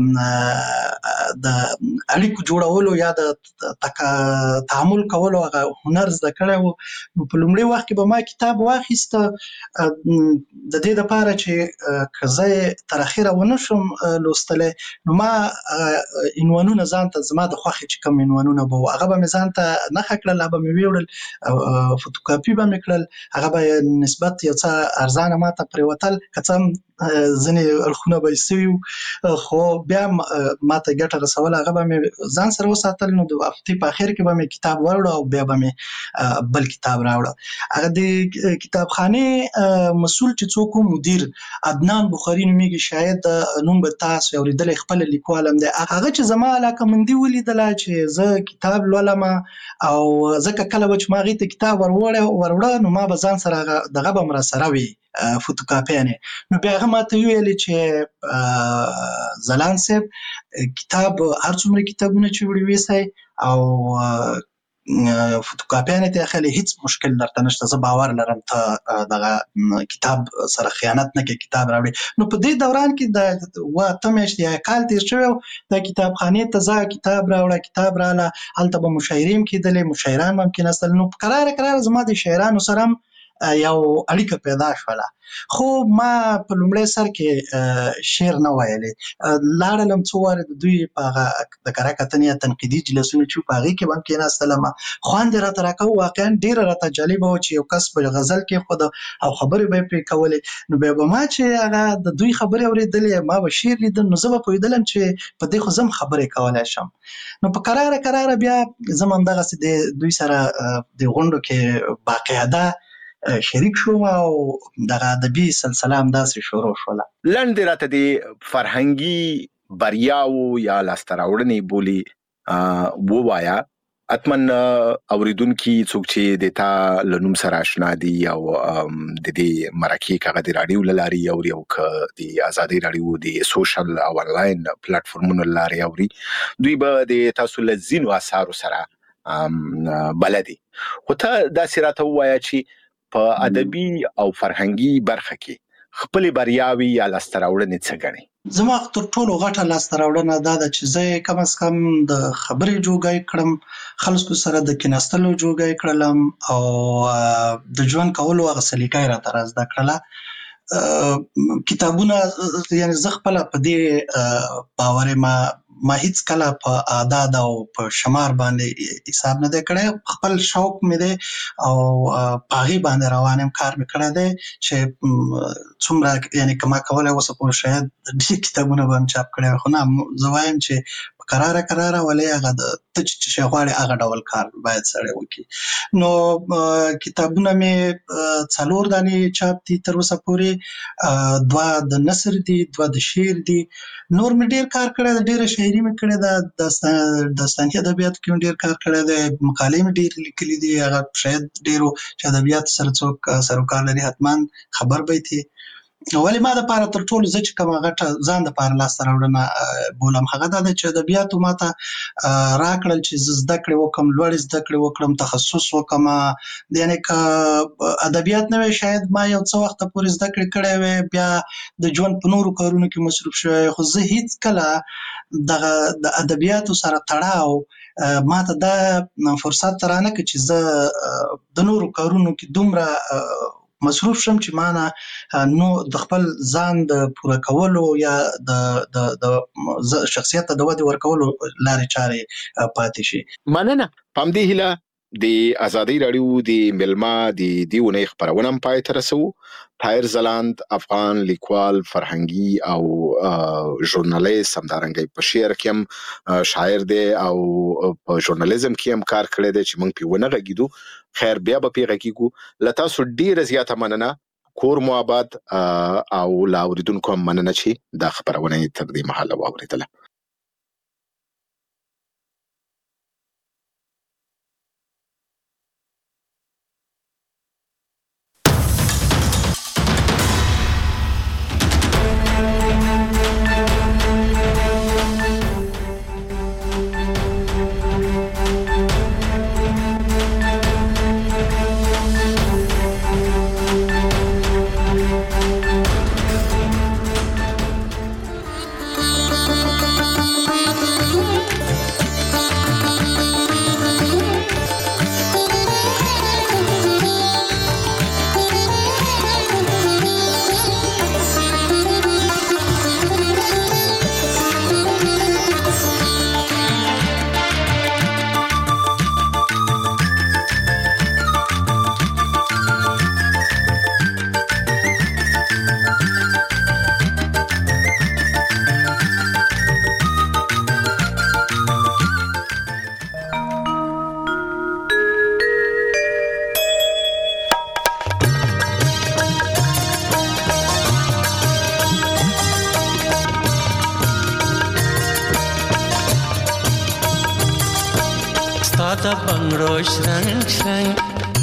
[SPEAKER 17] د اړیکو جوړولو یا د تعامل کولو هغه هنر زده کړی و. نو په لومړي وخت کې به ما کتاب واخیسته د دې دپاره چې که زه یې تر اخره ونه شم لوستلی نو ما عنوانونه ځان ته زما د خوښې چې کوم عنوانونه به وو هغه به مې ځان ته نښه کړل، هغه به مې ویوړل، فوتوکاپي به مې کړل، هغه به نسبت یو څه ارزانه ما ته پرېوتل، که څه هم ځینې اړخونه به یې سوي وو خو بیا ما ته ګټه رسول هغه به مې ځان سره وساتل. نو د هفتې په اخر کې به مې کتاب وروړه او بیا به مې بل کتاب راوړه. هغه د کتابخانې مسؤل چې څوک و مدیر عدنان بخاري نومیږي، شاید نوم به تاسو اورېدلی، خپل لیکوال هم دی. هغه چې زما علاقه مندي ولیدله چې زه کتاب لولم او ځکه کله به چې ما هغې ته کتاب وروړه نو ما به ځان سره دغه به م راسره وي فوتوکاپیانې. نو بیا هغه ما ته ویلې چې ځلاند صاحب کتاب هر څومره کتابونه چې وړي ویسئ او فوتوکاپیانه ته اخلي هیڅ مشکل درته نشته. زه باور لرم ته دغه کتاب سره خیانت نه کې کتاب راوړي. نو په دې دوران کې د واته میاشتې یا کال تیر شوی د کتابخانې ته ځه کتاب راوړه کتاب رااله هلته به مشاعرې کېدلې مشاعران هم کېناستل. نو قرار قرار زما د شاعرانو سره یو اړیکه پیدا شوله. خو ما په لومړی سر کې شعر نه ویلې لاړلم څو وارې د دوی په هغه د کره کتنې یا تنقیدي جلسونه چې په هغې کې به هم کېناستلم خوند یې راته راکوه. واقعا ډېره راته جالبه وه چې یو کس به غزل کېښوده او خبرې به یې پرې کولې. نو بیا به ما چې هغه د دوی خبرې اورېدلې ما به شعر لیدل نو زه به پوهېدلم چې په دې خو زه هم خبرې کولی شم. نو په قراره قراره بیا زه هم همدغسې د دوی سره د غونډو کې باقاعده شریک شوم او دغه ادبي سلسله همداسې شروع شوله.
[SPEAKER 19] لنډ راته د فرهنګي بریاو یا لاسته راوړنې بولي ووایا. اتمن اوریدونکي څوک چې د تا له نوم سره اشنا دي او د دې مرکې کاغه د رادیو له لارې اوري او که د ازادي رادیو د سوشل او انلاین پلیټفارمونو له لارې اوري دوی به د تاسو له ځینو اثارو سره بلدي. خو ته داسې راته ووایه چې په ادبي او فرهنګي برخه کې خپل بریاوي یا لاسته راوړنې څه ګڼي؟
[SPEAKER 17] زما تر ټولو غټه لاسته راوړنه دا ده چې زه کم از کم د خبرې جوګی کړم خلکو سره د کېناستلو جوګی کړلم او د ژوند کولو هغه سلیقه یې راته را زده کړله. کتابونه یعنې زه خپله په دې باور ما ما هیڅ کله په اعداد او په شمار باندې حساب نه دی کړی. خپل شوق مې دی او په هغې باندې روان یم کار مې کړی دی چې څومره یعنې که ما کولی اوسه پورې شاید ډېر کتابونه به هم چاپ کړی خو نه زه وایم چې په قراره قراره ولې هغه د ته چې شی غواړې هغه ډول کار باید سړی وکړي. نو کتابونه مې څلور دانې چاپ دي تر اوسه پورې دوه د نثر دي دوه د شعر دي. نور مې ډېر کار کړی دی ډېره شاعري مې کړې ده داستاني ادبیاتو کې مې ډېر کار کړی دی مقالې مې ډېرې لیکلي دي هغه شاید ډېرو چې ادبیاتو سره څوک سروکار لري حتما خبر به یې ولې ما دپاره تر ټولو زه چې کومه غټه ځان دپاره لاسته راوړنه بولم هغه دا ده چې ادبیاتو ما ته راکړل چې زه زده کړې وکړم لوړې زده کړې وکړم تخصص وکړم. یعنې که ادبیات نه وی شاید ما یو څه وخته پورې زده کړې کړی وی بیا د ژوند په نورو کارونو کې مصروف شوی خو زه هیڅ کله دغه د ادبیاتو سره تړاو ما ته دا فرصت رانه کړ چې زه د نورو کارونو کې دومره مصروف شم چې مانه نو د خپل ځان د پوره کولو یا د د د شخصیت ته د ودې ورکولو لارې چارې پاتې شي.
[SPEAKER 19] مننه. په همدې هیله د ازادي رادیو د ملما د دې اونۍ خپرونه هم پای ته رسوو. طاهر ځلاند افغان لیکوال فرهنګي او ژورنالیست همدارنګه په شعر کې هم شاعر دی او په ژورنالیزم کې هم کار کړی دی چې موږ پې ونه غږېدو. خیر بیا به پې غږېږو. له تاسو ډېره زیاته مننه. کور مو آباد او له اورېدونکو هم مننه چې دا خپرونه یې تر دې مهاله واورېدله.
[SPEAKER 20] Stada bangro shrang shrang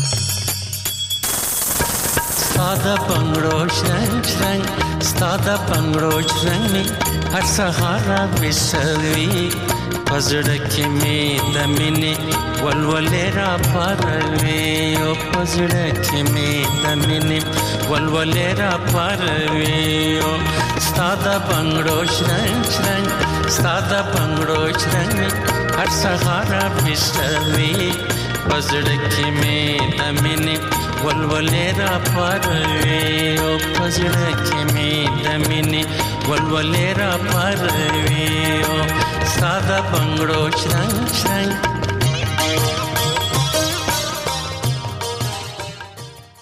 [SPEAKER 20] Stada bangro shrang shrang Stada bangro shrang Har sahara bisavi پزړه کې می د مینې ولولې را پروي او پزړه کې می د مینې ولولې را پروي او ستاده بنگړو شرنګ شرنګ ستاده بنگړو شرنګ هر سهار بشوي پزړه کې می د مینې ولولې را پروي او پزړه کې می د مینې ولولې را پروي او ستاده بنگړو شرنګ شرنګ